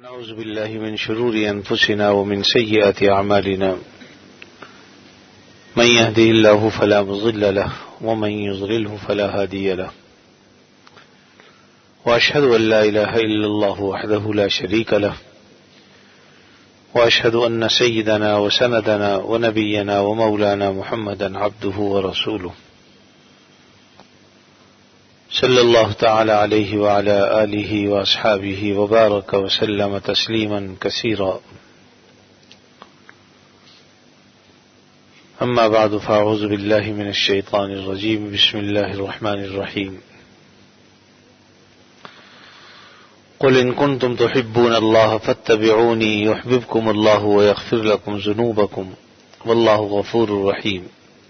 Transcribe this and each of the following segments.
ونعوذ بالله من شرور أنفسنا ومن سيئات أعمالنا من يهده الله فلا مضل له ومن يضلله فلا هادي له وأشهد أن لا إله إلا الله وحده لا شريك له وأشهد أن سيدنا وسندنا ونبينا ومولانا محمدا عبده ورسوله صلی اللہ تعالی علیہ وعلى آلہ واصحابہ وبارک وسلم تسلیما کثیرا اما بعد فاعوذ باللہ من الشیطان الرجیم بسم اللہ الرحمن الرحیم قل ان کنتم تحبون اللہ فاتبعونی یحببکم اللہ ویغفر لکم ذنوبکم واللہ غفور رحیم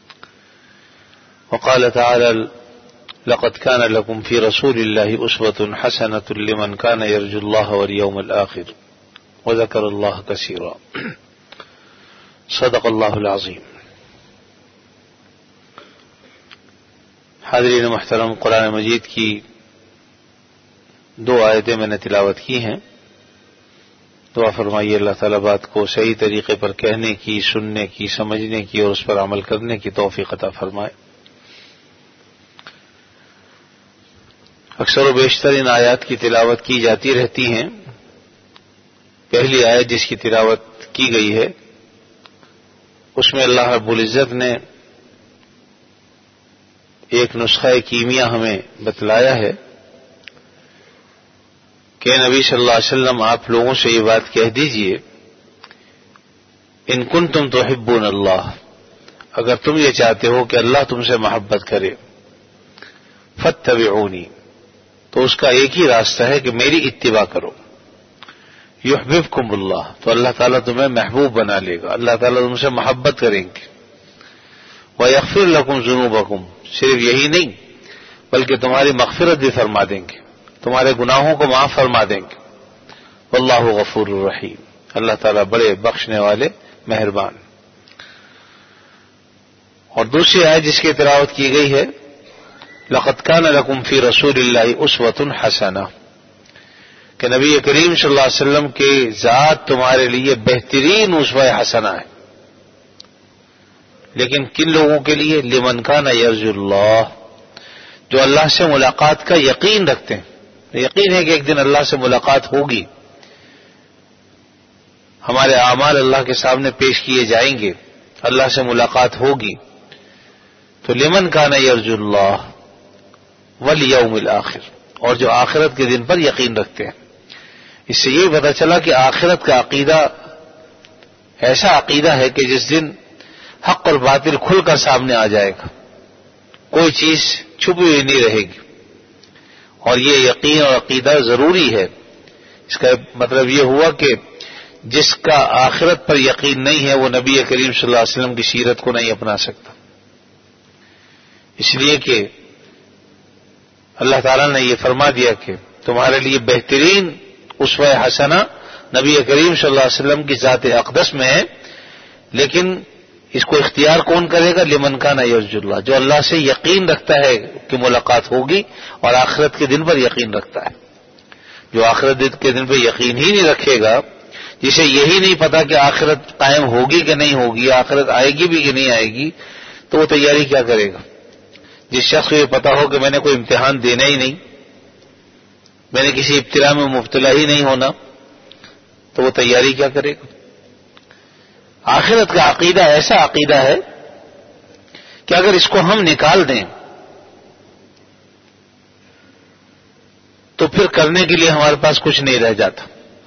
وقال تعالی لقد كان لكم في رسول الله أسوة حسنة لمن كان يرجو الله واليوم الآخر وذكر الله كثيرا صدق الله العظيم. حاضرین محترم، قرآن مجید کی دو آیتیں میں نے تلاوت کی ہیں. دعا فرمائیے اللہ تعالیٰ بات کو صحیح طریقے پر کہنے کی، سننے کی، سمجھنے کی اور اس پر عمل کرنے کی توفیق عطا فرمائے. اکثر و بیشتر ان آیات کی تلاوت کی جاتی رہتی ہیں. پہلی آیت جس کی تلاوت کی گئی ہے اس میں اللہ رب العزت نے ایک نسخہ کیمیا ہمیں بتلایا ہے کہ نبی صلی اللہ علیہ وسلم آپ لوگوں سے یہ بات کہہ دیجئے ان کنتم تحبون اللہ، اگر تم یہ چاہتے ہو کہ اللہ تم سے محبت کرے، فاتبعونی، تو اس کا ایک ہی راستہ ہے کہ میری اتباع کرو. یحببکم اللہ، تو اللہ تعالیٰ تمہیں محبوب بنا لے گا، اللہ تعالیٰ تم سے محبت کریں گے. ویغفر لکم ذنوبکم، صرف یہی نہیں بلکہ تمہاری مغفرت بھی فرما دیں گے، تمہارے گناہوں کو معاف فرما دیں گے. واللہ غفور الرحیم، اللہ تعالیٰ بڑے بخشنے والے مہربان. اور دوسری آیت جس کی تلاوت کی گئی ہے لقد كان لكم في رسول الله اسوة حسنة، کہ نبی کریم صلی اللہ علیہ وسلم کے ذات تمہارے لیے بہترین اسوہ حسنہ ہے. لیکن کن لوگوں کے لیے؟ لمن كان يرجو اللہ، جو اللہ سے ملاقات کا یقین رکھتے ہیں. یقین ہے کہ ایک دن اللہ سے ملاقات ہوگی، ہمارے اعمال اللہ کے سامنے پیش کیے جائیں گے، اللہ سے ملاقات ہوگی. تو لمن كان يرجو اللہ والیوم الآخر، اور جو آخرت کے دن پر یقین رکھتے ہیں. اس سے یہ پتہ چلا کہ آخرت کا عقیدہ ایسا عقیدہ ہے کہ جس دن حق اور باطل کھل کر سامنے آ جائے گا، کوئی چیز چھپی ہوئی نہیں رہے گی. اور یہ یقین اور عقیدہ ضروری ہے. اس کا مطلب یہ ہوا کہ جس کا آخرت پر یقین نہیں ہے وہ نبی کریم صلی اللہ علیہ وسلم کی سیرت کو نہیں اپنا سکتا. اس لیے کہ اللہ تعالیٰ نے یہ فرما دیا کہ تمہارے لیے بہترین اسوہ حسنہ نبی کریم صلی اللہ علیہ وسلم کی ذات اقدس میں ہے. لیکن اس کو اختیار کون کرے گا؟ لمن کان یرجو اللہ، جو اللہ سے یقین رکھتا ہے کہ ملاقات ہوگی اور آخرت کے دن پر یقین رکھتا ہے. جو آخرت کے دن پر یقین ہی نہیں رکھے گا، جسے یہی نہیں پتا کہ آخرت قائم ہوگی کہ نہیں ہوگی، آخرت آئے گی بھی کہ نہیں آئے گی، تو وہ تیاری کیا کرے گا؟ جس شخص کو یہ پتا ہو کہ میں نے کوئی امتحان دینا ہی نہیں، میں نے کسی ابتلا میں مبتلا ہی نہیں ہونا، تو وہ تیاری کیا کرے گا؟ آخرت کا عقیدہ ایسا عقیدہ ہے کہ اگر اس کو ہم نکال دیں تو پھر کرنے کے لیے ہمارے پاس کچھ نہیں رہ جاتا.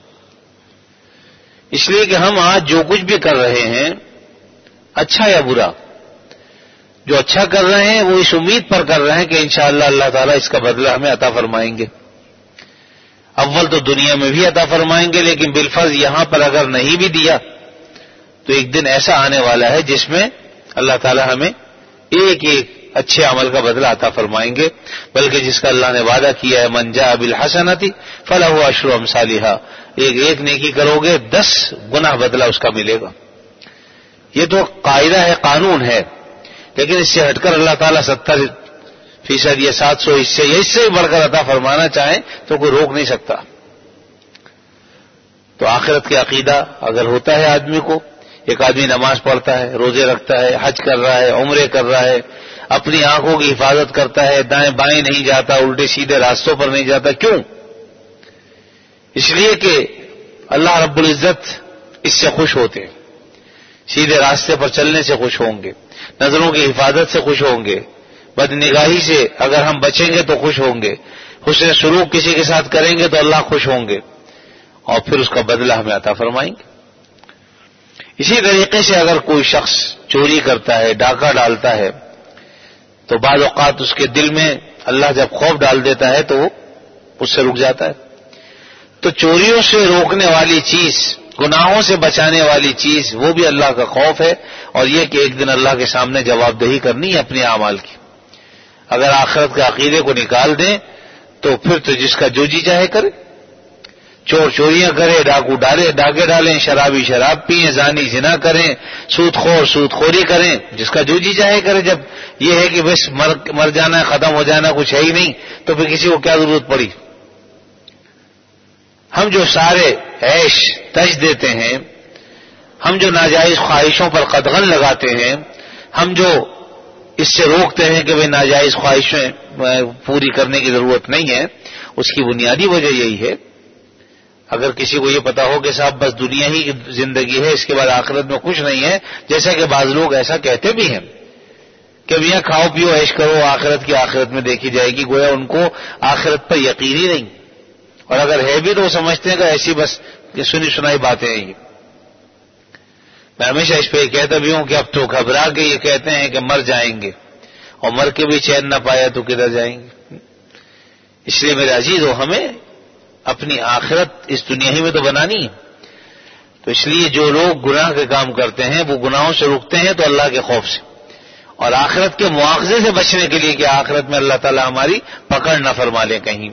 اس لیے کہ ہم آج جو کچھ بھی کر رہے ہیں، اچھا یا برا، جو اچھا کر رہے ہیں وہ اس امید پر کر رہے ہیں کہ انشاءاللہ اللہ تعالیٰ اس کا بدلہ ہمیں عطا فرمائیں گے. اول تو دنیا میں بھی عطا فرمائیں گے، لیکن بالفرض یہاں پر اگر نہیں بھی دیا تو ایک دن ایسا آنے والا ہے جس میں اللہ تعالیٰ ہمیں ایک ایک اچھے عمل کا بدلہ عطا فرمائیں گے. بلکہ جس کا اللہ نے وعدہ کیا ہے من جاء بالحسنۃ فلہ عشر امثالھا، ایک نیکی کرو گے 10 گنا بدلہ اس کا ملے گا. یہ تو قاعدہ ہے، قانون ہے. لیکن اس سے ہٹ کر اللہ تعالیٰ 70% یا 700 اس سے بڑھ کر عطا فرمانا چاہیں تو کوئی روک نہیں سکتا. تو آخرت کا عقیدہ اگر ہوتا ہے آدمی کو، ایک آدمی نماز پڑھتا ہے، روزے رکھتا ہے، حج کر رہا ہے، عمرے کر رہا ہے، اپنی آنکھوں کی حفاظت کرتا ہے، دائیں بائیں نہیں جاتا، الٹے سیدھے راستوں پر نہیں جاتا، کیوں؟ اس لیے کہ اللہ رب العزت اس سے خوش ہوتے ہیں، سیدھے راستے پر چلنے سے خوش ہوں گے، نظروں کی حفاظت سے خوش ہوں گے، بد نگاہی سے اگر ہم بچیں گے تو خوش ہوں گے، حسن سلوک کسی کے ساتھ کریں گے تو اللہ خوش ہوں گے اور پھر اس کا بدلہ ہمیں عطا فرمائیں گے۔ اسی طریقے سے اگر کوئی شخص چوری کرتا ہے، ڈاکہ ڈالتا ہے، تو بعض اوقات اس کے دل میں اللہ جب خوف ڈال دیتا ہے تو وہ اس سے رک جاتا ہے۔ تو چوریوں سے روکنے والی چیز، گناہوں سے بچانے والی چیز، وہ بھی اللہ کا خوف ہے، اور یہ کہ ایک دن اللہ کے سامنے جواب دہی کرنی ہے اپنے اعمال کی۔ اگر آخرت کے عقیدے کو نکال دیں تو پھر تو جس کا جو جی چاہے کرے، چور چوریاں کرے، ڈاکو ڈاکے ڈالیں، شرابی شراب پئیں، زانی زنا کریں، سود خور سود خوری کریں، جس کا جو جی چاہے کرے۔ جب یہ ہے کہ بس مر جانا ہے، ختم ہو جانا، کچھ ہے ہی نہیں، تو پھر کسی کو کیا ضرورت پڑی؟ ہم جو سارے عیش تج دیتے ہیں، ہم جو ناجائز خواہشوں پر قدغن لگاتے ہیں، ہم جو اس سے روکتے ہیں کہ بھئی ناجائز خواہشیں پوری کرنے کی ضرورت نہیں ہے، اس کی بنیادی وجہ یہی ہے۔ اگر کسی کو یہ پتا ہو کہ صاحب بس دنیا ہی کی زندگی ہے، اس کے بعد آخرت میں کچھ نہیں ہے، جیسا کہ بعض لوگ ایسا کہتے بھی ہیں کہ میاں کھاؤ پیو عیش کرو، آخرت کی آخرت میں دیکھی جائے گی، گویا ان کو آخرت پر یقین ہی نہیں، اور اگر ہے بھی تو وہ سمجھتے ہیں کہ ایسی بس سنی سنائی باتیں ہیں۔ میں ہمیشہ اس پہ یہ کہتا بھی ہوں کہ اب تو گھبرا کے یہ کہتے ہیں کہ مر جائیں گے، اور مر کے بھی چین نہ پایا تو کدھر جائیں گے۔ اس لیے میرے عزیزو، ہمیں اپنی آخرت اس دنیا ہی میں تو بنانی ہے۔ تو اس لیے جو لوگ گناہ کے کام کرتے ہیں وہ گناہوں سے رکتے ہیں تو اللہ کے خوف سے، اور آخرت کے مواخذے سے بچنے کے لیے کہ آخرت میں اللہ تعالی ہماری پکڑ نہ فرما لے کہیں۔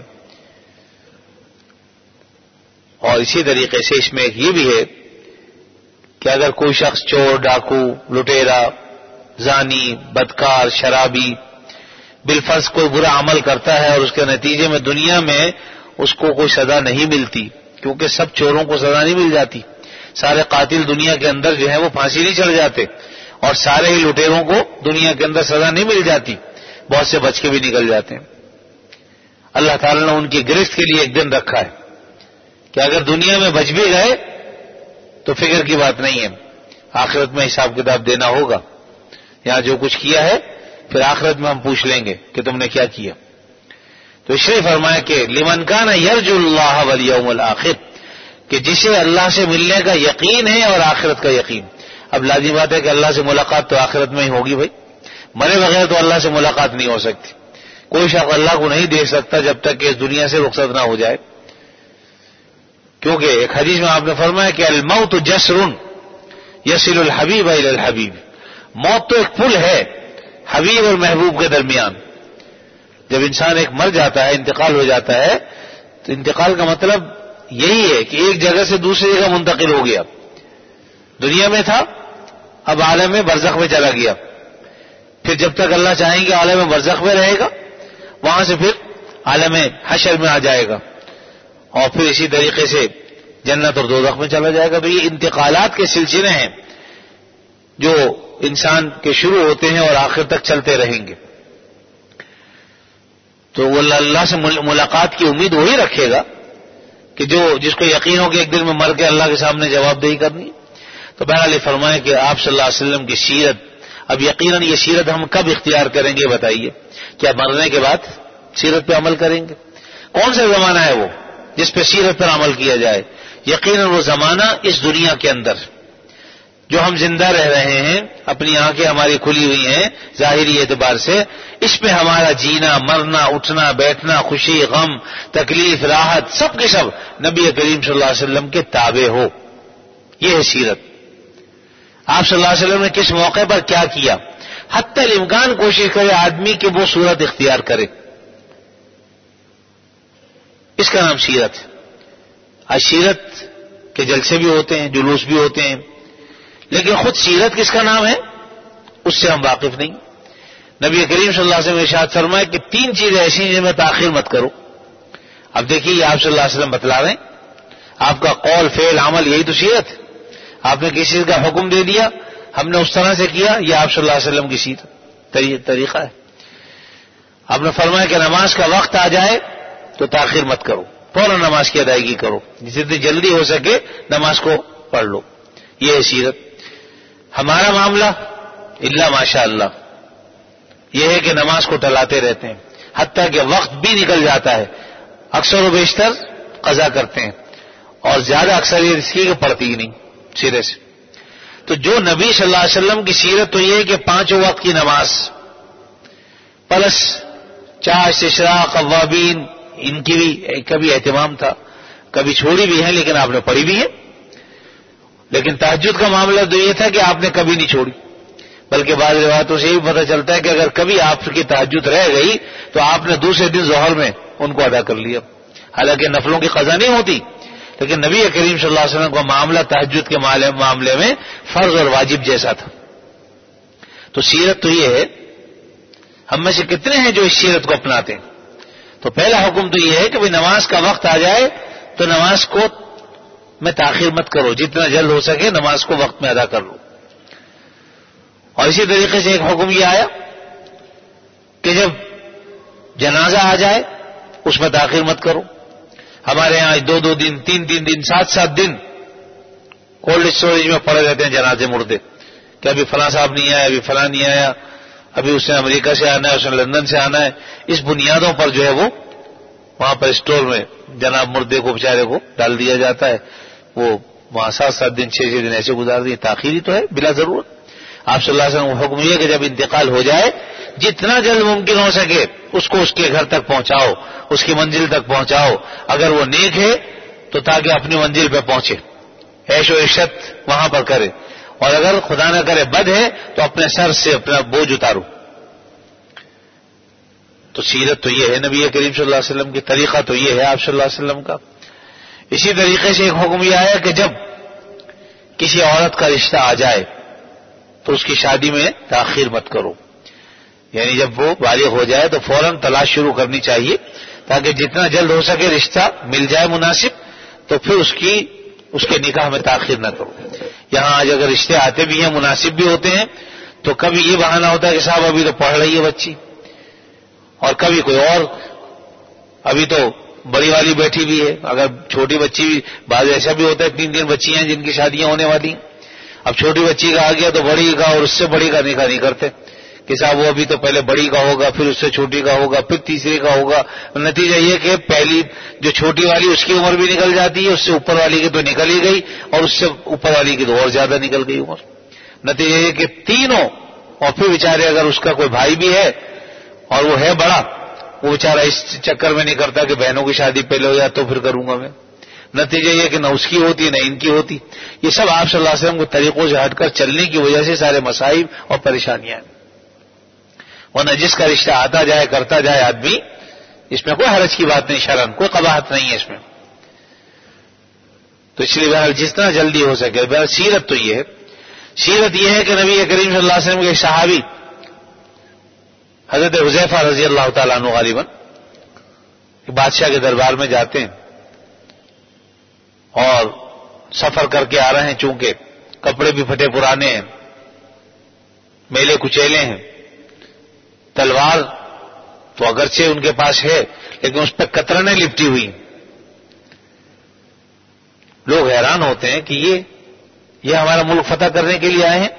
اور اسی طریقے سے اس میں ایک یہ بھی ہے کہ اگر کوئی شخص چور، ڈاکو، لٹیرا، زانی، بدکار، شرابی بالفرض کوئی برا عمل کرتا ہے اور اس کے نتیجے میں دنیا میں اس کو کوئی سزا نہیں ملتی، کیونکہ سب چوروں کو سزا نہیں مل جاتی، سارے قاتل دنیا کے اندر جو ہے وہ پھانسی نہیں چڑھ جاتے، اور سارے ہی لٹیروں کو دنیا کے اندر سزا نہیں مل جاتی، بہت سے بچ کے بھی نکل جاتے ہیں۔ اللہ تعالیٰ نے ان کی گرفت کے لیے ایک دن رکھا ہے کہ اگر دنیا میں بچ بھی گئے تو فکر کی بات نہیں ہے، آخرت میں حساب کتاب دینا ہوگا، یہاں جو کچھ کیا ہے پھر آخرت میں ہم پوچھ لیں گے کہ تم نے کیا کیا۔ تو اس لیے فرمایا کہ لمن کان یرجو اللہ والیوم الآخر، کہ جسے اللہ سے ملنے کا یقین ہے اور آخرت کا یقین۔ اب لازمی بات ہے کہ اللہ سے ملاقات تو آخرت میں ہی ہوگی بھائی، مرے بغیر تو اللہ سے ملاقات نہیں ہو سکتی، کوئی شخص اللہ کو نہیں دیکھ سکتا جب تک کہ اس دنیا سے رخصت نہ ہو جائے، کیونکہ ایک حدیث میں آپ نے فرمایا کہ الموت جسر یصل الحبیب الی الحبیب، موت تو ایک پل ہے حبیب اور محبوب کے درمیان۔ جب انسان ایک مر جاتا ہے، انتقال ہو جاتا ہے، تو انتقال کا مطلب یہی ہے کہ ایک جگہ سے دوسری جگہ منتقل ہو گیا، دنیا میں تھا اب عالم برزخ میں چلا گیا، پھر جب تک اللہ چاہیں گے عالم برزخ میں رہے گا، وہاں سے پھر عالم حشر میں آ جائے گا، اور پھر اسی طریقے سے جنت اور دوزخ میں چلا جائے گا۔ تو یہ انتقالات کے سلسلے ہیں جو انسان کے شروع ہوتے ہیں اور آخر تک چلتے رہیں گے۔ تو وہ اللہ سے ملاقات کی امید وہی رکھے گا کہ جس کو یقین ہو کہ ایک دن میں مر کے اللہ کے سامنے جواب دہی کرنی۔ تو بہرحال فرمائے کہ آپ صلی اللہ علیہ وسلم کی سیرت، اب یقیناً یہ سیرت ہم کب اختیار کریں گے بتائیے؟ کیا مرنے کے بعد سیرت پہ عمل کریں گے؟ کون سا زمانہ ہے وہ جس پہ سیرت پر عمل کیا جائے؟ یقیناً وہ زمانہ اس دنیا کے اندر جو ہم زندہ رہ رہے ہیں، اپنی آنکھیں ہماری کھلی ہوئی ہیں ظاہری اعتبار سے، اس میں ہمارا جینا، مرنا، اٹھنا، بیٹھنا، خوشی، غم، تکلیف، راحت، سب کے سب نبی کریم صلی اللہ علیہ وسلم کے تابع ہو، یہ ہے سیرت۔ آپ صلی اللہ علیہ وسلم نے کس موقع پر کیا کیا، حتی الامکان کوشش کرے آدمی کہ وہ صورت اختیار کرے، اس کا نام سیرت ہے۔ آج سیرت کے جلسے بھی ہوتے ہیں، جلوس بھی ہوتے ہیں، لیکن خود سیرت کس کا نام ہے اس سے ہم واقف نہیں۔ نبی کریم صلی اللہ علیہ وسلم نے ارشاد فرمایا کہ 3 چیزیں ایسی ہیں جن میں تاخیر مت کرو۔ اب دیکھیے یہ آپ صلی اللہ علیہ وسلم بتلا رہے ہیں، آپ کا قول فعل عمل یہی تو سیرت ہے. آپ نے کسی چیز کا حکم دے دیا, ہم نے اس طرح سے کیا, یہ آپ صلی اللہ علیہ وسلم کی سیرت طریقہ ہے. آپ نے فرمایا کہ نماز کا وقت آ جائے تو تاخیر مت کرو, فوراً نماز کی ادائیگی کرو, جتنی جلدی ہو سکے نماز کو پڑھ لو. یہ ہے سیرت. ہمارا معاملہ الا ماشاء اللہ یہ ہے کہ نماز کو ٹلاتے رہتے ہیں, حتیٰ کہ وقت بھی نکل جاتا ہے, اکثر و بیشتر قضا کرتے ہیں, اور زیادہ اکثریت اس کی کہ پڑھتی ہی نہیں سرے سے. تو جو نبی صلی اللہ علیہ وسلم کی سیرت تو یہ ہے کہ 5 وقت کی نماز پلس چاش اشراق اوابین ان کی بھی کبھی اہتمام تھا, کبھی چھوڑی بھی ہے لیکن آپ نے پڑھی بھی ہے. لیکن تہجد کا معاملہ تو یہ تھا کہ آپ نے کبھی نہیں چھوڑی, بلکہ بعض روایتوں سے یہ بھی پتہ چلتا ہے کہ اگر کبھی آپ کی تہجد رہ گئی تو آپ نے دوسرے دن ظہر میں ان کو ادا کر لیا. حالانکہ نفلوں کی قضا نہیں ہوتی, لیکن نبی کریم صلی اللہ علیہ وسلم کا معاملہ تہجد کے معاملے میں فرض اور واجب جیسا تھا. تو سیرت تو یہ ہے. ہم میں سے کتنے ہیں جو اس سیرت کو اپناتے ہیں؟ تو پہلا حکم تو یہ ہے کہ نماز کا وقت آ جائے تو نماز کو میں تاخیر مت کرو, جتنا جلد ہو سکے نماز کو وقت میں ادا کر لو. اور اسی طریقے سے ایک حکم یہ آیا کہ جب جنازہ آ جائے اس میں تاخیر مت کرو. ہمارے یہاں 2 دن 3 دن 7 دن کولڈ اسٹوریج میں پڑے رہتے ہیں جنازے مردے, کہ ابھی فلاں صاحب نہیں آیا, ابھی فلاں نہیں آیا, ابھی اس نے امریکہ سے آنا ہے, اس نے لندن سے آنا ہے. اس بنیادوں پر جو ہے وہ وہاں پر اسٹور میں جناب مردے کو بیچارے کو ڈال دیا جاتا ہے. وہ وہاں 7 دن 6 دن ایسے گزار دیے. تاخیر ہی تو ہے بلا ضرورت. آپ صلی اللہ علیہ وسلم حکم یہ کہ جب انتقال ہو جائے جتنا جلد ممکن ہو سکے اس کو اس کے گھر تک پہنچاؤ, اس کی منزل تک پہنچاؤ. اگر وہ نیک ہے تو تاکہ اپنی منزل پہ پہنچے, عیش و عشرت وہاں پر کرے, اور اگر خدا نہ کرے بد ہے تو اپنے سر سے اپنا بوجھ اتارو. تو سیرت تو یہ ہے نبی کریم صلی اللہ علیہ وسلم کی, طریقہ تو یہ ہے آپ صلی اللہ علیہ وسلم کا. اسی طریقے سے ایک حکم یہ آیا کہ جب کسی عورت کا رشتہ آ جائے تو اس کی شادی میں تاخیر مت کرو. یعنی جب وہ بالغ ہو جائے تو فوراً تلاش شروع کرنی چاہیے, تاکہ جتنا جلد ہو سکے رشتہ مل جائے مناسب, تو پھر اس کے نکاح میں تاخیر نہ کرو. یہاں آج اگر رشتے آتے بھی ہیں مناسب بھی ہوتے ہیں تو کبھی یہ بہانہ ہوتا ہے کہ صاحب ابھی تو پڑھ رہی ہے بچی, اور کبھی کوئی اور ابھی تو بڑی والی بیٹھی بھی ہے. اگر چھوٹی بچی بھی, بعض ایسا بھی ہوتا ہے 3 بچیاں ہیں جن کی شادیاں ہونے والی ہیں. اب چھوٹی بچی کا آ گیا تو بڑی کا اور اس سے بڑی کا نکاح نہیں کرتے کہ صاحب وہ ابھی تو پہلے بڑی کا ہوگا, پھر اس سے چھوٹی کا ہوگا, پھر تیسری کا ہوگا. نتیجہ یہ کہ پہلی جو چھوٹی والی اس کی عمر بھی نکل جاتی ہے, اس سے اوپر والی کی تو نکل ہی گئی, اور اس سے اوپر والی کی تو اور زیادہ نکل گئی عمر. نتیجہ یہ کہ تینوں, اور پھر بیچارے اگر اس کا کوئی بھائی بھی ہے اور وہ ہے بڑا, وہ بیچارہ اس چکر میں نہیں کرتا کہ بہنوں کی شادی پہلے ہو جائے تو پھر کروں گا میں. نتیجہ یہ کہ نہ اس کی ہوتی نہ ان کی ہوتی. یہ سب آپ صلی اللہ علیہ وسلم کے طریقوں سے ہٹ کر چلنے کی وجہ سے سارے مصائب اور پریشانیاں ہیں. ورنہ جس کا رشتہ آتا جائے کرتا جائے آدمی, اس میں کوئی حرج کی بات نہیں, شرعن کوئی قباحت نہیں ہے اس میں. تو اس لیے بہرحال جتنا جلدی ہو سکے. بہرحال سیرت تو یہ ہے. سیرت یہ ہے کہ نبی کریم صلی اللہ علیہ وسلم کے صحابی حضرت حذیفہ رضی اللہ تعالیٰ عنہ غالباً بادشاہ کے دربار میں جاتے ہیں اور سفر کر کے آ رہے ہیں, چونکہ کپڑے بھی پھٹے پرانے ہیں, میلے کچیلے ہیں, تلوار تو اگرچہ ان کے پاس ہے لیکن اس پہ کترنیں لپٹی ہوئی. لوگ حیران ہوتے ہیں کہ یہ ہمارا ملک فتح کرنے کے لیے آئے ہیں.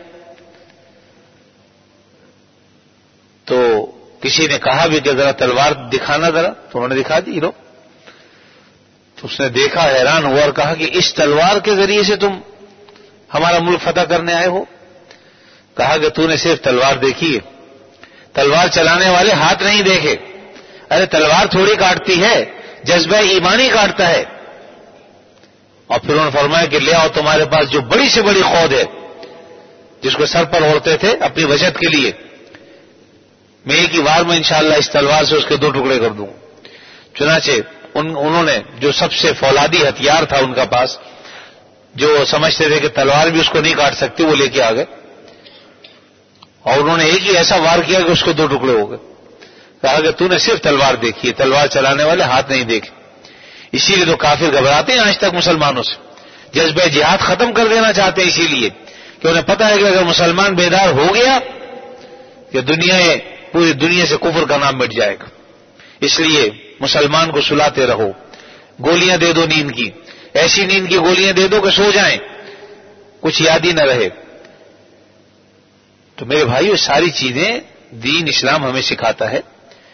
تو کسی نے کہا بھی کہ ذرا تلوار دکھانا ذرا, تو انہوں نے دکھا دی. لو تو اس نے دیکھا, حیران ہوا اور کہا کہ اس تلوار کے ذریعے سے تم ہمارا ملک فتح کرنے آئے ہو؟ کہا کہ تو نے صرف تلوار دیکھی ہے, تلوار چلانے والے ہاتھ نہیں دیکھے. ارے تلوار تھوڑی کاٹتی ہے, جذبہ ایمانی کاٹتا ہے. اور پھر انہوں نے فرمایا کہ لے آؤ تمہارے پاس جو بڑی سے بڑی خود ہے جس کو سر پر اوڑھتے تھے اپنی بچت کے لیے, میں ایک ہی وار میں انشاءاللہ اس تلوار سے اس کے 2 ٹکڑے کر دوں. چنانچہ انہوں نے جو سب سے فولادی ہتھیار تھا ان کا پاس, جو سمجھتے تھے کہ تلوار بھی اس کو نہیں کاٹ سکتی, وہ لے کے آ گئے اور انہوں نے ایک ہی ایسا وار کیا کہ اس کو 2 ٹکڑے ہو گئے. کہا کہ تو نے صرف تلوار دیکھی ہے, تلوار چلانے والے ہاتھ نہیں دیکھے. اسی لیے تو کافر گھبراتے ہیں آج تک مسلمانوں سے، جذبہ جہاد ختم کر دینا چاہتے ہیں، اسی لیے کہ انہیں پتہ ہے کہ اگر مسلمان بیدار ہو گیا کہ پوری دنیا سے کفر کا نام مٹ جائے گا. اس لیے مسلمان کو سلاتے رہو، گولیاں دے دو نیند کی، ایسی نیند کی گولیاں دے دو کہ سو جائیں، کچھ یاد ہی نہ رہے. تو میرے بھائیو، ساری چیزیں دین اسلام ہمیں سکھاتا ہے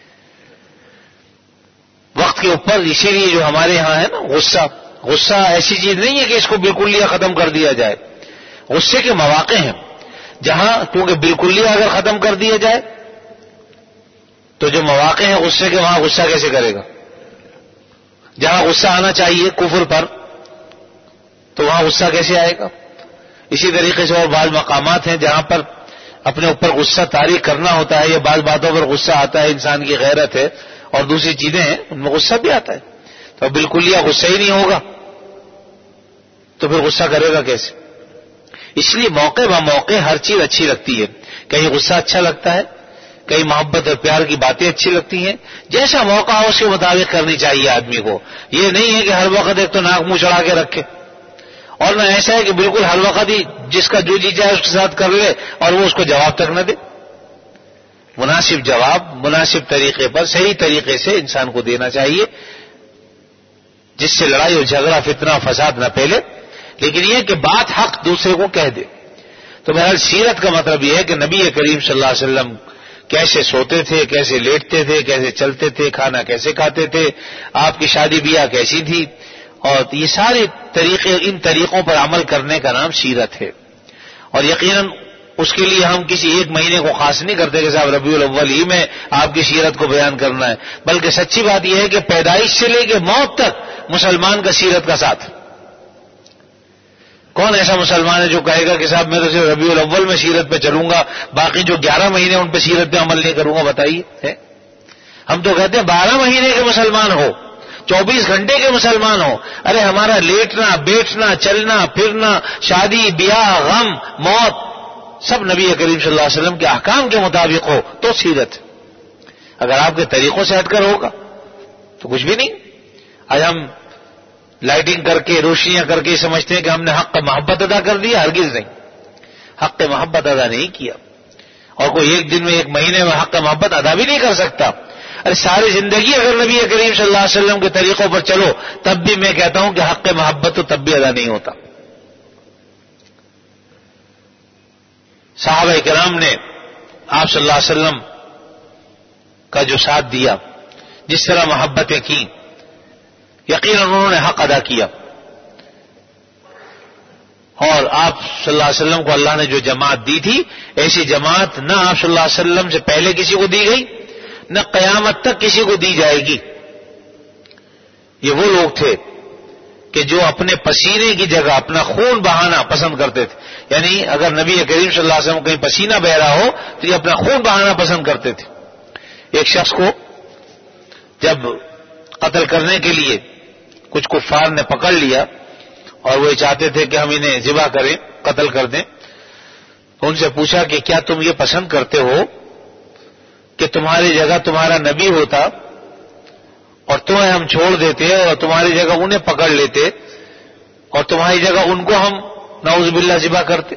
وقت کے اوپر. اسی لیے جو ہمارے ہاں ہے نا غصہ ایسی چیز نہیں ہے کہ اس کو بالکلیہ ختم کر دیا جائے. غصے کے مواقع ہیں جہاں، کیونکہ بالکلیہ اگر ختم کر دیا جائے تو جو مواقع ہیں غصے کے، وہاں غصہ کیسے کرے گا؟ جہاں غصہ آنا چاہیے کفر پر تو وہاں غصہ کیسے آئے گا؟ اسی طریقے سے اور بعض مقامات ہیں جہاں پر اپنے اوپر غصہ طاری کرنا ہوتا ہے، یا بعض باتوں پر غصہ آتا ہے، انسان کی غیرت ہے اور دوسری چیزیں ہیں، ان میں غصہ بھی آتا ہے. تو بالکل یہ غصہ ہی نہیں ہوگا تو پھر غصہ کرے گا کیسے؟ اس لیے موقع با موقع ہر چیز اچھی لگتی ہے. کہیں غصہ اچھا لگتا ہے، کہیں محبت اور پیار کی باتیں اچھی لگتی ہیں. جیسا موقع ہو اس کے مطابق کرنی چاہیے آدمی کو. یہ نہیں ہے کہ ہر وقت ایک تو ناک منہ چڑھا کے رکھے، اور نہ ایسا ہے کہ بالکل ہر وقت ہی جس کا جو جی جائے اس کے ساتھ کر لے اور وہ اس کو جواب تک نہ دے. مناسب جواب مناسب طریقے پر صحیح طریقے سے انسان کو دینا چاہیے، جس سے لڑائی اور جھگڑا فتنہ فساد نہ پھیلے، لیکن یہ کہ بات حق دوسرے کو کہہ دے. تو بہرحال سیرت کا مطلب یہ ہے کہ نبی کریم صلی اللہ علیہ وسلم کیسے سوتے تھے، کیسے لیٹتے تھے، کیسے چلتے تھے، کھانا کیسے کھاتے تھے، آپ کی شادی بیاہ کیسی تھی، اور یہ سارے طریقے، ان طریقوں پر عمل کرنے کا نام سیرت ہے. اور یقیناً اس کے لیے ہم کسی ایک مہینے کو خاص نہیں کرتے کہ صاحب ربیع الاول ہی میں آپ کی سیرت کو بیان کرنا ہے، بلکہ سچی بات یہ ہے کہ پیدائش سے لے کے موت تک مسلمان کا سیرت کا ساتھ. کون ایسا مسلمان ہے جو کہے گا کہ صاحب میں تو صرف ربیع الاول میں سیرت پہ چلوں گا، باقی جو 11 مہینے ان پہ سیرت پہ عمل نہیں کروں گا؟ بتائیے. ہم تو کہتے ہیں 12 مہینے کے مسلمان ہو، 24 گھنٹے کے مسلمان ہو. ارے ہمارا لیٹنا، بیٹھنا، چلنا پھرنا، شادی بیاہ، غم، موت، سب نبی کریم صلی اللہ علیہ وسلم کے احکام کے مطابق ہو تو سیرت. اگر آپ کے طریقوں سے ہٹ کر ہوگا تو کچھ بھی نہیں. آج ہم لائٹنگ کر کے، روشنیاں کر کے سمجھتے ہیں کہ ہم نے حق محبت ادا کر دیا. ہرگز نہیں، حق محبت ادا نہیں کیا، اور کوئی ایک دن میں، ایک مہینے میں حق محبت ادا بھی نہیں کر سکتا. ارے ساری زندگی اگر نبی کریم صلی اللہ علیہ وسلم کے طریقوں پر چلو تب بھی میں کہتا ہوں کہ حق محبت تو تب بھی ادا نہیں ہوتا. صحابہ کرام نے آپ صلی اللہ علیہ وسلم کا جو ساتھ دیا، جس طرح محبتیں کی، یقیناً انہوں نے حق ادا کیا. اور آپ صلی اللہ علیہ وسلم کو اللہ نے جو جماعت دی تھی، ایسی جماعت نہ آپ صلی اللہ علیہ وسلم سے پہلے کسی کو دی گئی، نہ قیامت تک کسی کو دی جائے گی. یہ وہ لوگ تھے کہ جو اپنے پسینے کی جگہ اپنا خون بہانا پسند کرتے تھے. یعنی اگر نبی کریم صلی اللہ علیہ وسلم کہیں پسینہ بہ رہا ہو تو یہ اپنا خون بہانا پسند کرتے تھے. ایک شخص کو جب قتل کرنے کے لیے کچھ کفار نے پکڑ لیا اور وہ چاہتے تھے کہ ہم انہیں ذبح کریں، قتل کر دیں، تو ان سے پوچھا کہ کیا تم یہ پسند کرتے ہو کہ تمہاری جگہ تمہارا نبی ہوتا اور تمہیں ہم چھوڑ دیتے اور تمہاری جگہ انہیں پکڑ لیتے اور تمہاری جگہ ان کو ہم نعوذ باللہ ذبح کرتے؟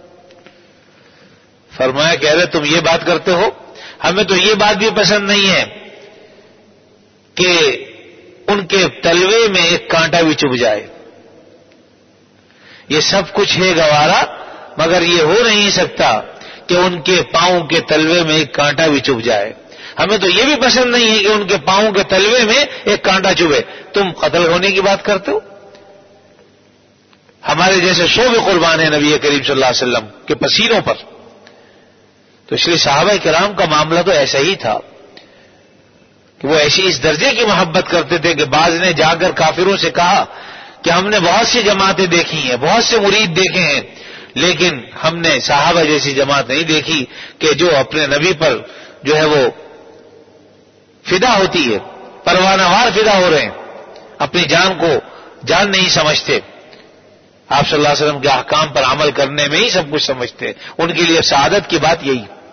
فرمایا کہہ رہے تم یہ بات کرتے ہو، ہمیں تو یہ بات بھی پسند نہیں ہے کہ ان کے تلوے میں ایک کانٹا بھی چبھ جائے. یہ سب کچھ ہے گوارا، مگر یہ ہو نہیں سکتا کہ ان کے پاؤں کے تلوے میں ایک کانٹا بھی چبھ جائے. ہمیں تو یہ بھی پسند نہیں ہے کہ ان کے پاؤں کے تلوے میں ایک کانٹا چبھے. تم قتل ہونے کی بات کرتے ہو؟ ہمارے جیسے 100 بھی قربان ہیں نبی کریم صلی اللہ علیہ وسلم کے پسینوں پر. تو اس لیے صحابہ کرام کا معاملہ تو ایسا ہی تھا کہ وہ ایسی اس درجے کی محبت کرتے تھے کہ بعض نے جا کر کافروں سے کہا کہ ہم نے بہت سی جماعتیں دیکھی ہیں، بہت سے مرید دیکھے ہیں، لیکن ہم نے صحابہ جیسی جماعت نہیں دیکھی کہ جو اپنے نبی پر جو ہے وہ فدا ہوتی ہے، پروانہ وار فدا ہو رہے ہیں، اپنی جان کو جان نہیں سمجھتے، آپ صلی اللہ علیہ وسلم کے احکام پر عمل کرنے میں ہی سب کچھ سمجھتے. ان کے لیے سعادت کی بات یہی.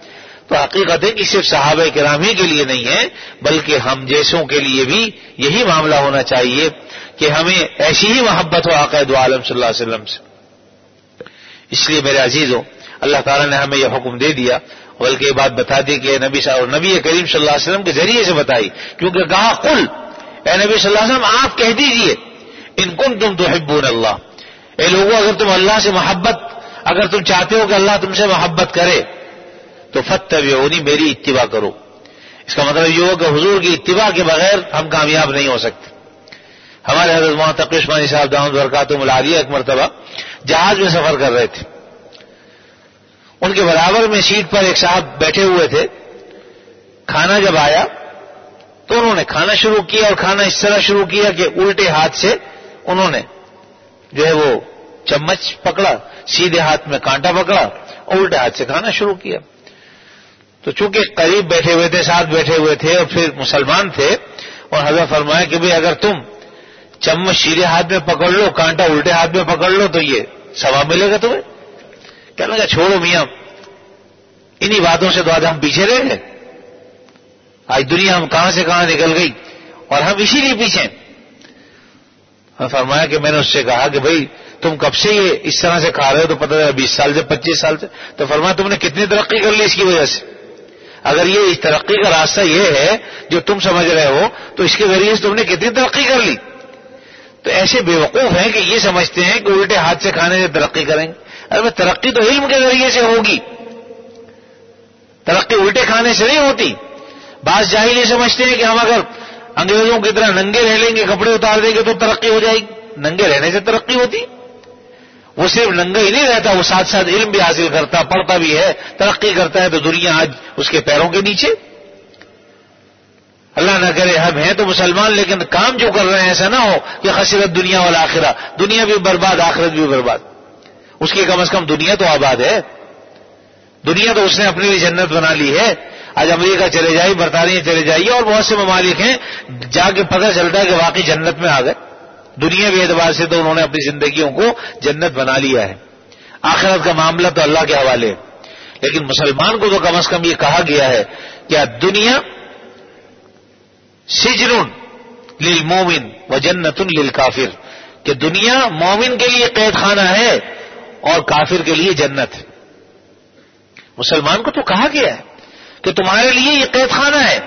تو حقیقت ہے کہ صرف صحابہ کرام ہی کے لیے نہیں ہے بلکہ ہم جیسوں کے لیے بھی یہی معاملہ ہونا چاہیے کہ ہمیں ایسی ہی محبت ہو آقا دو عالم صلی اللہ علیہ وسلم سے. اس لیے میرے عزیزوں اللہ تعالیٰ نے ہمیں یہ حکم دے دیا بلکہ یہ بات بتا دی کہ نبی کریم صلی اللہ علیہ وسلم کے ذریعے سے بتائی کیونکہ کہا قل اے نبی صلی اللہ علیہ وسلم آپ کہہ دیجئے ان کنتم تحبون اللہ اے لوگوں اگر تم اللہ سے محبت اگر تم چاہتے ہو کہ اللہ تم سے محبت کرے تو فتبعونی میری اتباع کرو. اس کا مطلب یہ ہو کہ حضور کی اتباع کے بغیر ہم کامیاب نہیں ہو سکتے. ہمارے حضرت مولانا تقی عثمانی صاحب دامت برکاتہم العالیہ ایک مرتبہ جہاز میں سفر کر رہے تھے. ان کے برابر میں سیٹ پر ایک صاحب بیٹھے ہوئے تھے. کھانا جب آیا تو انہوں نے کھانا شروع کیا اور کھانا اس طرح شروع کیا کہ الٹے ہاتھ سے انہوں نے جو ہے وہ چمچ پکڑا, سیدھے ہاتھ میں کانٹا پکڑا اور الٹے ہاتھ سے کھانا شروع کیا. تو چونکہ قریب بیٹھے ہوئے تھے, ساتھ بیٹھے ہوئے تھے اور پھر مسلمان تھے, اور حضرت فرمایا کہ بھئی اگر تم چمچ سیدھے ہاتھ میں پکڑ لو کانٹا الٹے ہاتھ میں پکڑ لو تو یہ ثواب ملے گا تمہیں. کہنے لگا چھوڑو میاں انہی باتوں سے تو آج ہم پیچھے رہ گئے. آج دنیا ہم کہاں سے کہاں نکل گئی اور ہم اسی لیے پیچھے. فرمایا کہ میں نے اس سے کہا کہ بھئی تم کب سے یہ اس طرح سے کھا رہے ہو تو پتہ ہے 20 سال سے 25 سال سے. تو فرمایا تم نے کتنی ترقی کر لی اس کی وجہ سے. اگر یہ اس ترقی کا راستہ یہ ہے جو تم سمجھ رہے ہو تو اس کے ذریعے سے تم نے کتنی ترقی کر لی. تو ایسے بیوقوف ہیں کہ یہ سمجھتے ہیں کہ الٹے ہاتھ سے کھانے سے ترقی کریں گے. ارے ترقی تو علم کے ذریعے سے ہوگی, ترقی الٹے کھانے سے نہیں ہوتی. بعض جاہل یہ سمجھتے ہیں کہ ہم اگر انگریزوں کی طرح ننگے رہ لیں گے کپڑے اتار دیں گے تو ترقی ہو جائے گی. ننگے رہنے سے ترقی ہوتی؟ وہ صرف ننگا ہی نہیں رہتا, وہ ساتھ ساتھ علم بھی حاصل کرتا, پڑھتا بھی ہے, ترقی کرتا ہے. تو دنیا آج اس کے پیروں کے نیچے. اللہ نہ کرے ہم ہیں تو مسلمان لیکن کام جو کر رہے ہیں ایسا نہ ہو کہ خسرت دنیا والآخرہ, دنیا بھی برباد آخرت بھی برباد. اس کی کم از کم دنیا تو آباد ہے, دنیا تو اس نے اپنے لیے جنت بنا لی ہے. آج امریکہ چلے جائیے, برطانیہ چلے جائیے اور بہت سے ممالک ہیں جا کے پتہ چلتا ہے کہ واقعی جنت میں آ گئے. دنیا کے اعتبار سے تو انہوں نے اپنی زندگیوں کو جنت بنا لیا ہے. آخرت کا معاملہ تو اللہ کے حوالے ہے. لیکن مسلمان کو تو کم از کم یہ کہا گیا ہے کہ دنیا سجن للمومن وجنت للکافر, کہ دنیا مومن کے لیے قید خانہ ہے اور کافر کے لیے جنت ہے. مسلمان کو تو کہا گیا ہے کہ تمہارے لیے یہ قید خانہ ہے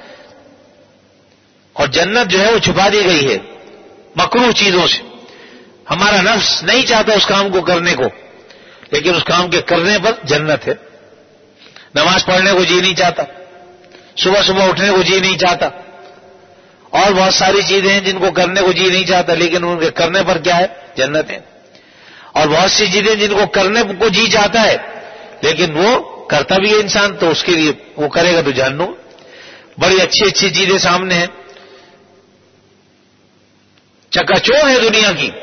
اور جنت جو ہے وہ چھپا دی گئی ہے مکروہ چیزوں سے. ہمارا نفس نہیں چاہتا اس کام کو کرنے کو, لیکن اس کام کے کرنے پر جنت ہے. نماز پڑھنے کو جی نہیں چاہتا, صبح صبح اٹھنے کو جی نہیں چاہتا, اور بہت ساری چیزیں ہیں جن کو کرنے کو جی نہیں چاہتا لیکن ان کے کرنے پر کیا ہے جنت ہے. اور بہت سی چیزیں جن کو کرنے کو جی چاہتا ہے لیکن وہ کرتا بھی ہے انسان تو اس کے لیے وہ کرے گا تو جہنم. بڑی اچھی اچھی چیزیں سامنے ہیں, چکا چوند ہے دنیا کی,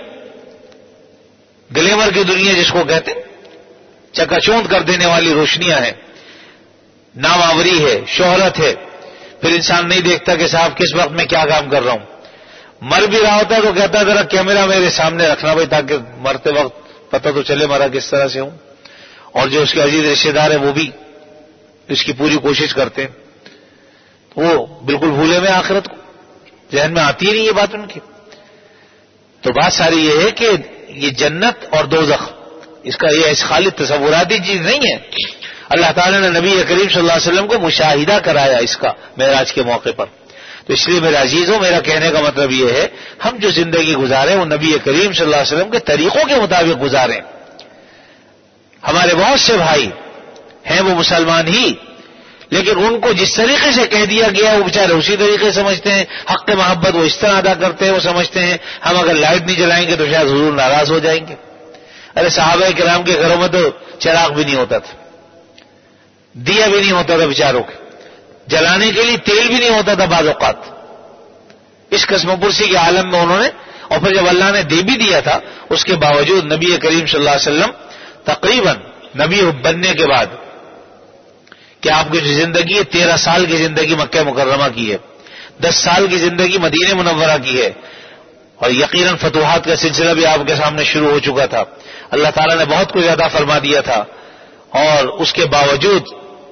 گلیمر کی دنیا جس کو کہتے ہیں, چکا چوند کر دینے والی روشنیاں ہیں, نامآوری ہے, شہرت ہے. پھر انسان نہیں دیکھتا کہ صاحب کس وقت میں کیا کام کر رہا ہوں. مر بھی رہا ہوتا ہے تو کہتا ہے ذرا کیمرہ میرے سامنے رکھنا بھائی تاکہ مرتے وقت پتہ تو چلے مرا کس طرح سے ہوں. اور جو اس کے عزیز رشتے دار ہیں وہ بھی اس کی پوری کوشش کرتے ہیں. وہ بالکل بھولے میں آخرت کو, ذہن میں آتی ہی نہیں یہ بات ان کی. تو بات ساری یہ ہے کہ یہ جنت اور دوزخ اس کا یہ خالی تصوراتی چیز نہیں ہے. اللہ تعالیٰ نے نبی کریم صلی اللہ علیہ وسلم کو مشاہدہ کرایا اس کا معراج کے موقع پر. تو اس لیے میرے عزیزوں میرا کہنے کا مطلب یہ ہے ہم جو زندگی گزاریں وہ نبی کریم صلی اللہ علیہ وسلم کے طریقوں کے مطابق گزاریں. ہمارے بہت سے بھائی ہیں وہ مسلمان ہی, لیکن ان کو جس طریقے سے کہہ دیا گیا وہ بیچارے اسی طریقے سمجھتے ہیں. حق محبت وہ اس طرح ادا کرتے ہیں, وہ سمجھتے ہیں ہم اگر لائٹ نہیں جلائیں گے تو شاید حضور ناراض ہو جائیں گے. ارے صحابہ کرام کے گھروں میں تو چراغ بھی نہیں ہوتا تھا, دیا بھی نہیں ہوتا تھا بیچاروں کے, جلانے کے لیے تیل بھی نہیں ہوتا تھا بعض اوقات. اس قسم پرسی کے عالم میں انہوں نے, اور پھر جب اللہ نے دے بھی دیا تھا اس کے باوجود نبی کریم صلی اللہ علیہ وسلم تقریباً نبی بننے کے بعد کہ آپ کی جو زندگی ہے 13 سال کی زندگی مکہ مکرمہ کی ہے, 10 سال کی زندگی مدینہ منورہ کی ہے, اور یقیناً فتوحات کا سلسلہ بھی آپ کے سامنے شروع ہو چکا تھا. اللہ تعالیٰ نے بہت کچھ عطا فرما دیا تھا, اور اس کے باوجود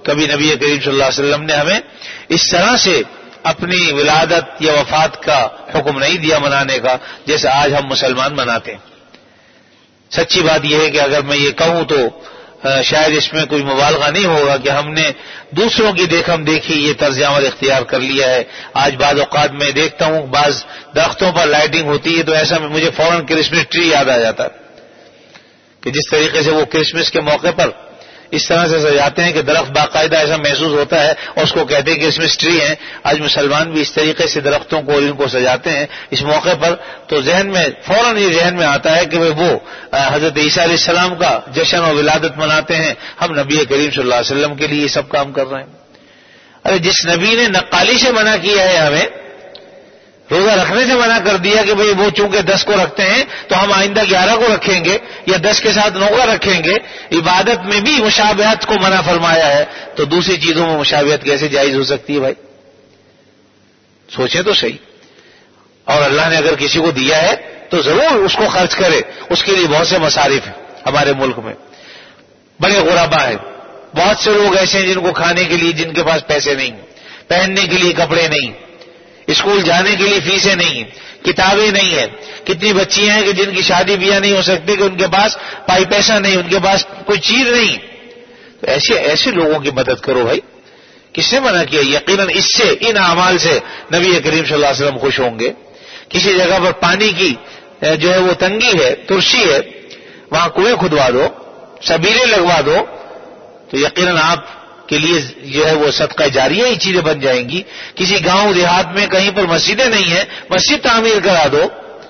کبھی نبی کریم صلی اللہ علیہ وسلم نے ہمیں اس طرح سے اپنی ولادت یا وفات کا حکم نہیں دیا منانے کا جیسے آج ہم مسلمان مناتے ہیں۔ سچی بات یہ ہے کہ اگر میں یہ کہوں تو شاید اس میں کوئی مبالغہ نہیں ہوگا کہ ہم نے دوسروں کی دیکھم دیکھی یہ طرز عمل اختیار کر لیا ہے۔ آج بعض اوقات میں دیکھتا ہوں بعض درختوں پر لائٹنگ ہوتی ہے تو ایسا مجھے فوراً کرسمس ٹری یاد آ جاتا ہے کہ جس طریقے سے وہ کرسمس کے موقع پر اس طرح سے سجاتے ہیں کہ درخت باقاعدہ ایسا محسوس ہوتا ہے اور اس کو کہتے ہیں کہ کرسمس ٹری ہیں۔ آج مسلمان بھی اس طریقے سے درختوں کو اور ان کو سجاتے ہیں اس موقع پر، تو ذہن میں فوراً یہ ذہن میں آتا ہے کہ وہ حضرت عیسیٰ علیہ السلام کا جشن و ولادت مناتے ہیں، ہم نبی کریم صلی اللہ علیہ وسلم کے لیے یہ سب کام کر رہے ہیں۔ ارے جس نبی نے نقالی سے منع کیا ہے، ہمیں روزہ رکھنے سے منع کر دیا کہ بھئی وہ چونکہ 10 کو رکھتے ہیں تو ہم آئندہ 11 کو رکھیں گے یا 10 کے ساتھ 9 کو رکھیں گے، عبادت میں بھی مشابہت کو منع فرمایا ہے، تو دوسری چیزوں میں مشابہت کیسے جائز ہو سکتی ہے؟ بھائی سوچیں تو صحیح۔ اور اللہ نے اگر کسی کو دیا ہے تو ضرور اس کو خرچ کرے، اس کے لیے بہت سے مصارف ہیں ہمارے ملک میں، بڑے غربا ہیں، بہت سے لوگ ایسے ہیں جن کو کھانے کے لیے جن کے پاس پیسے نہیں، پہننے کے لیے کپڑے نہیں، اسکول جانے کے لیے فیسیں نہیں، کتابیں نہیں ہیں، کتنی بچیاں ہیں کہ جن کی شادی بیاہ نہیں ہو سکتی کہ ان کے پاس پائی پیسہ نہیں، ان کے پاس کوئی چیز نہیں، تو ایسے لوگوں کی مدد کرو بھائی۔ کس نے منع کیا؟ یقیناً اس سے، ان اعمال سے نبی کریم صلی اللہ علیہ وسلم خوش ہوں گے۔ کسی جگہ پر پانی کی جو ہے وہ تنگی ہے، ترشی ہے، وہاں کنویں کھدوا دو، سبیلیں لگوا دو، تو یقیناً آپ کے لیے جو ہے وہ صدقہ جاریہ ہی چیزیں بن جائیں گی۔ کسی گاؤں دیہات میں کہیں پر مسجدیں نہیں ہیں، مسجد تعمیر کرا دو،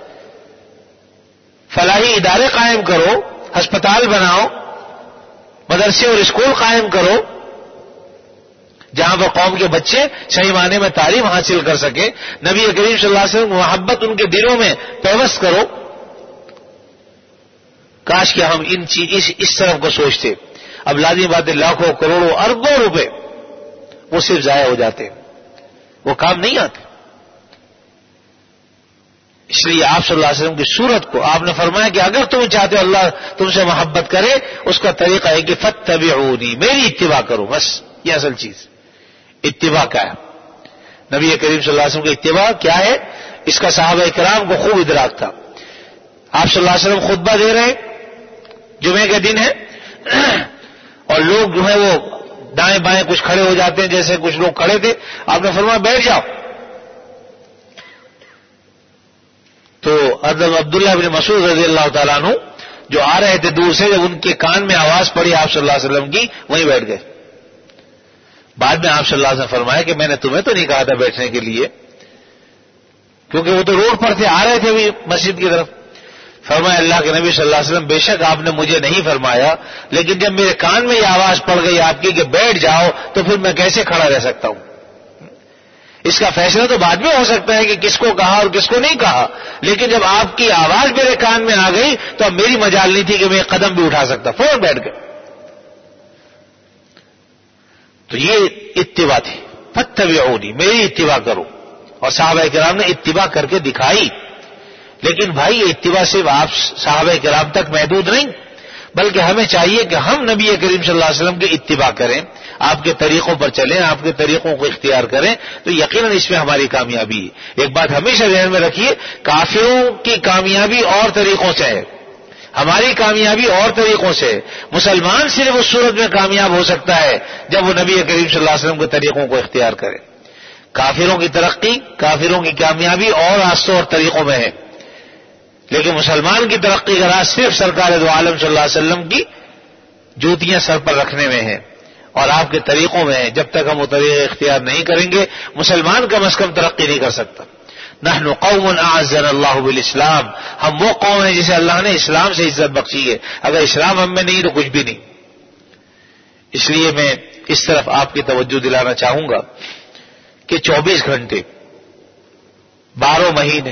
فلاحی ادارے قائم کرو، ہسپتال بناؤ، مدرسے اور اسکول قائم کرو جہاں پر قوم کے بچے صحیح معنی میں تعلیم حاصل کر سکے، نبی کریم صلی اللہ علیہ وسلم محبت ان کے دلوں میں پیوست کرو۔ کاش کہ ہم اس طرف کو سوچتے۔ اب لازمی بات ہے لاکھوں کروڑوں اربوں روپے وہ صرف ضائع ہو جاتے، وہ کام نہیں آتے۔ اس لیے آپ صلی اللہ علیہ وسلم کی صورت کو آپ نے فرمایا کہ اگر تم چاہتے ہو اللہ تم سے محبت کرے، اس کا طریقہ ہے کہ فاتبعونی، میری اتباع کرو، بس یہ اصل چیز اتباع کا ہے۔ نبی کریم صلی اللہ علیہ وسلم کی اتباع کیا ہے، اس کا صحابہ کرام کو خوب ادراک تھا۔ آپ صلی اللہ علیہ وسلم خطبہ دے رہے، جمعے کے دن ہے، اور لوگ جو ہے وہ دائیں بائیں کچھ کھڑے ہو جاتے ہیں، جیسے کچھ لوگ کھڑے تھے، آپ نے فرمایا بیٹھ جاؤ۔ تو عبداللہ بن مسعود رضی اللہ تعالیٰ عنہ جو آ رہے تھے دور سے، جب ان کے کان میں آواز پڑی آپ صلی اللہ علیہ وسلم کی، وہیں بیٹھ گئے۔ بعد میں آپ صلی اللہ علیہ وسلم فرمایا کہ میں نے تمہیں تو نہیں کہا تھا بیٹھنے کے لیے، کیونکہ وہ تو روڈ پر تھے، آ رہے تھے ابھی مسجد کی طرف۔ فرمایا اللہ کے نبی صلی اللہ علیہ وسلم بے شک آپ نے مجھے نہیں فرمایا، لیکن جب میرے کان میں یہ آواز پڑ گئی آپ کی کہ بیٹھ جاؤ، تو پھر میں کیسے کھڑا رہ سکتا ہوں؟ اس کا فیصلہ تو بعد میں ہو سکتا ہے کہ کس کو کہا اور کس کو نہیں کہا، لیکن جب آپ کی آواز میرے کان میں آ گئی تو اب میری مجال نہیں تھی کہ میں قدم بھی اٹھا سکتا، فوراً بیٹھ گئے۔ تو یہ اتباع تھی، فاتبعونی، میری اتباع کرو، اور صحابہ کرام نے اتباع کر کے دکھائی۔ لیکن بھائی یہ اتباع صرف آپ صحابہ کرام تک محدود نہیں، بلکہ ہمیں چاہیے کہ ہم نبی کریم صلی اللہ علیہ وسلم کی اتباع کریں، آپ کے طریقوں پر چلیں، آپ کے طریقوں کو اختیار کریں، تو یقیناً اس میں ہماری کامیابی ہے۔ ایک بات ہمیشہ ذہن میں رکھیے، کافروں کی کامیابی اور طریقوں سے ہے، ہماری کامیابی اور طریقوں سے۔ مسلمان صرف اس صورت میں کامیاب ہو سکتا ہے جب وہ نبی کریم صلی اللہ علیہ وسلم کے طریقوں کو اختیار کرے۔ کافروں کی ترقی، کافروں کی کامیابی اور راستوں اور طریقوں میں ہے، لیکن مسلمان کی ترقی کا راز صرف سرکار دو عالم صلی اللہ علیہ وسلم کی جوتیاں سر پر رکھنے میں ہیں اور آپ کے طریقوں میں ہیں۔ جب تک ہم وہ طریقے اختیار نہیں کریں گے، مسلمان کم از کم ترقی نہیں کر سکتا۔ نحن قوم اعزنا اللہ بالاسلام، ہم وہ قوم ہیں جسے اللہ نے اسلام سے عزت بخشی ہے، اگر اسلام ہم میں نہیں تو کچھ بھی نہیں۔ اس لیے میں اس طرف آپ کی توجہ دلانا چاہوں گا کہ 24 گھنٹے 12 مہینے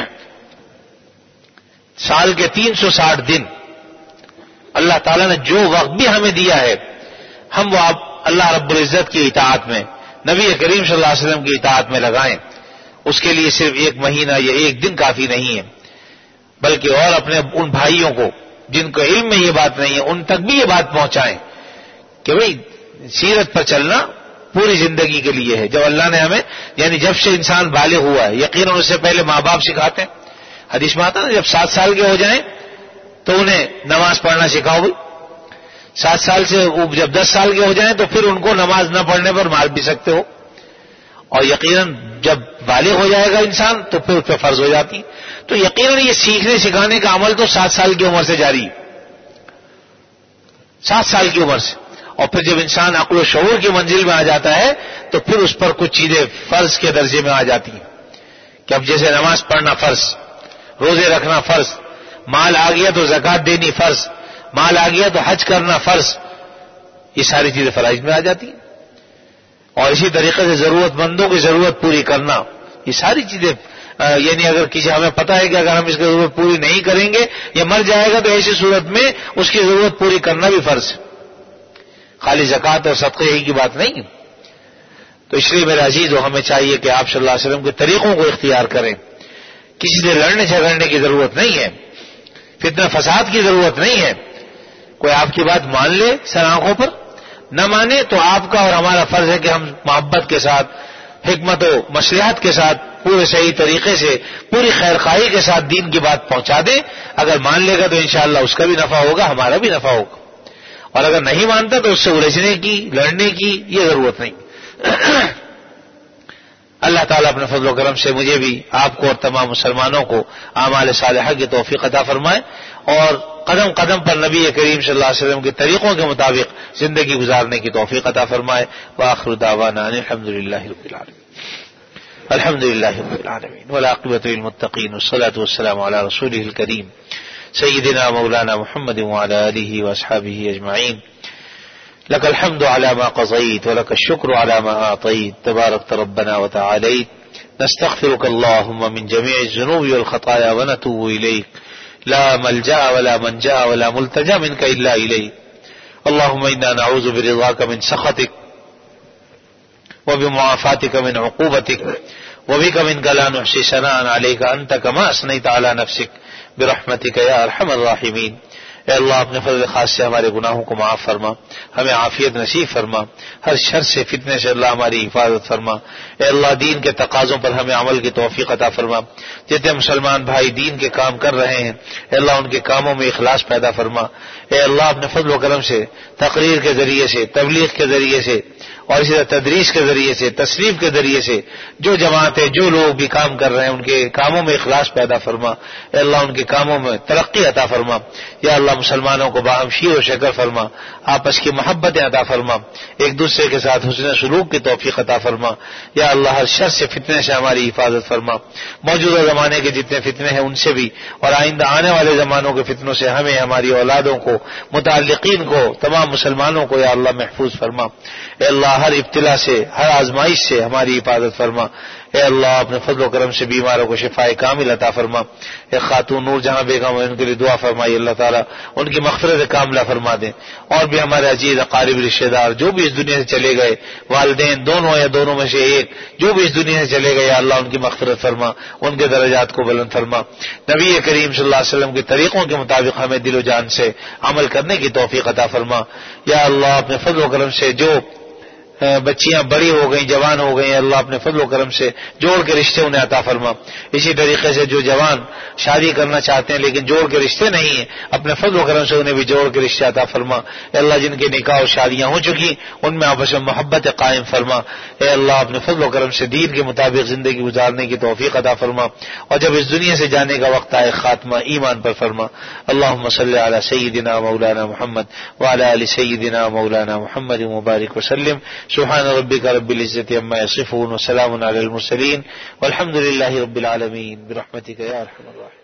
سال کے 360 دن اللہ تعالیٰ نے جو وقت بھی ہمیں دیا ہے، ہم وہ اللہ رب العزت کی اطاعت میں، نبی کریم صلی اللہ علیہ وسلم کی اطاعت میں لگائیں۔ اس کے لیے صرف ایک مہینہ یا ایک دن کافی نہیں ہے، بلکہ اور اپنے ان بھائیوں کو جن کو علم میں یہ بات نہیں ہے ان تک بھی یہ بات پہنچائیں کہ بھئی سیرت پر چلنا پوری زندگی کے لیے ہے. جب اللہ نے ہمیں یعنی جب سے انسان بالغ ہوا ہے، یقیناً اس سے پہلے ماں باپ سکھاتے ہیں. حدیث میں آتا ہے جب 7 سال کے ہو جائیں تو انہیں نماز پڑھنا سکھاؤ بھائی. 7 سال سے جب 10 سال کے ہو جائیں تو پھر ان کو نماز نہ پڑھنے پر مار بھی سکتے ہو. اور یقیناً جب بالغ ہو جائے گا انسان تو پھر اس پہ فرض ہو جاتی. تو یقیناً یہ سیکھنے سکھانے کا عمل تو 7 سال کی عمر سے جاری ہے، 7 سال کی عمر سے. اور پھر جب انسان عقل و شعور کی منزل میں آ جاتا ہے تو پھر اس پر کچھ چیزیں فرض کے درجے میں آ جاتی ہیں کہ اب جیسے نماز پڑھنا فرض، روزے رکھنا فرض، مال آ گیا تو زکوٰۃ دینی فرض، مال آ گیا تو حج کرنا فرض، یہ ساری چیزیں فرائض میں آ جاتی ہیں. اور اسی طریقے سے ضرورت مندوں کی ضرورت پوری کرنا، یہ ساری چیزیں یعنی اگر کسی ہمیں پتا ہے کہ اگر ہم اس کی ضرورت پوری نہیں کریں گے یہ مر جائے گا تو ایسی صورت میں اس کی ضرورت پوری کرنا بھی فرض ہے. خالی زکوٰۃ اور صدقے ہی کی بات نہیں. تو اس لیے میرے عزیزو ہمیں چاہیے کہ آپ صلی اللہ علیہ وسلم کے طریقوں کو اختیار کریں. کسی سے لڑنے جھگڑنے کی ضرورت نہیں ہے، فتنہ فساد کی ضرورت نہیں ہے. کوئی آپ کی بات مان لے سر آنکھوں پر، نہ مانے تو آپ کا اور ہمارا فرض ہے کہ ہم محبت کے ساتھ، حکمت و مصلحت کے ساتھ، پورے صحیح طریقے سے، پوری خیر خواہی کے ساتھ دین کی بات پہنچا دیں. اگر مان لے گا تو انشاءاللہ اس کا بھی نفع ہوگا، ہمارا بھی نفع ہوگا. اور اگر نہیں مانتا تو اس سے الجھنے کی، لڑنے کی یہ ضرورت نہیں. اللہ تعالیٰ اپنے فضل و کرم سے مجھے بھی، آپ کو اور تمام مسلمانوں کو اعمال صالحہ کی توفیق عطا فرمائے اور قدم قدم پر نبی کریم صلی اللہ علیہ وسلم کے طریقوں کے مطابق زندگی گزارنے کی توفیق عطا فرمائے. وآخر دعوانا الحمد للہ رب العالمین. الحمد للہ رب العالمین والعاقبۃ للمتقین والصلاة والسلام علی رسولہ الکریم سیدنا مولانا محمد وعلی آلہ واصحابہ اجمعین. لك الحمد على ما قضيت ولك الشكر على ما أعطيت تباركت ربنا وتعاليت. نستغفرك اللهم من جميع الذنوب والخطايا ونتوب إليك. لا ملجأ ولا منجأ ولا ملتجأ منك إلا إليك. اللهم إنا نعوذ برضاك من سخطك وبمعافاتك من عقوبتك وبك منك لا نحصي ثناء عليك أنت كما أثنيت على نفسك برحمتك يا أرحم الراحمين. اے اللہ اپنے فضل خاص سے ہمارے گناہوں کو معاف فرما، ہمیں عافیت نصیب فرما، ہر شر سے فتنے سے اللہ ہماری حفاظت فرما. اے اللہ دین کے تقاضوں پر ہمیں عمل کی توفیق عطا فرما. جتنے مسلمان بھائی دین کے کام کر رہے ہیں اے اللہ ان کے کاموں میں اخلاص پیدا فرما. اے اللہ اپنے فضل و کرم سے تقریر کے ذریعے سے، تبلیغ کے ذریعے سے اور اسی طرح تدریس کے ذریعے سے، تصنیف کے ذریعے سے جو جماعتیں، جو لوگ بھی کام کر رہے ہیں ان کے کاموں میں اخلاص پیدا فرما. اے اللہ ان کے کاموں میں ترقی عطا فرما. یا اللہ مسلمانوں کو باہم شیر و شکر فرما، آپس کی محبتیں عطا فرما، ایک دوسرے کے ساتھ حسن سلوک کی توفیق عطا فرما. یا اللہ ہر شر سے، فتنے سے ہماری حفاظت فرما. موجودہ زمانے کے جتنے فتنے ہیں ان سے بھی اور آئندہ آنے والے زمانوں کے فتنوں سے ہمیں، ہماری اولادوں کو، متعلقین کو، تمام مسلمانوں کو یا اللہ محفوظ فرما. اے اللہ ہر ابتلا سے، ہر آزمائش سے ہماری حفاظت فرما. اے اللہ اپنے فضل و کرم سے بیماروں کو شفاء کامل عطا فرما. اے خاتون نور جہاں بیگم ان کے لیے دعا فرمائی، اللہ تعالیٰ ان کی مغفرت کاملہ فرما دیں. اور بھی ہمارے عزیز اقارب رشتہ دار جو بھی اس دنیا سے چلے گئے، والدین دونوں یا دونوں میں سے ایک جو بھی اس دنیا سے چلے گئے، یا اللہ ان کی مغفرت فرما، ان کے درجات کو بلند فرما. نبی کریم صلی اللہ علیہ وسلم کے طریقوں کے مطابق ہمیں دل و جان سے عمل کرنے کی توفیق عطا فرما. یا اللہ اپنے فضل و کرم سے جو بچیاں بڑی ہو گئیں، جوان ہو گئیں، اللہ اپنے فضل و کرم سے جوڑ کے رشتے انہیں عطا فرما. اسی طریقے سے جو جوان شادی کرنا چاہتے ہیں لیکن جوڑ کے رشتے نہیں ہیں، اپنے فضل و کرم سے انہیں بھی جوڑ کے رشتے عطا فرما. اے اللہ جن کے نکاح اور شادیاں ہو چکی ان میں آپس میں محبت قائم فرما. اے اللہ اپنے فضل و کرم سے دین کے مطابق زندگی گزارنے کی توفیق عطا فرما. اور جب اس دنیا سے جانے کا وقت آئے خاتمہ ایمان پر فرما. اللہم صلی علی سیدنا مولانا محمد وعلی آل سیدنا مولانا محمد مبارک وسلم. سبحان ربک رب العزت عما یصفون وسلام علی المرسلین والحمد للہ رب العالمین برحمتک یا ارحم الراحمین.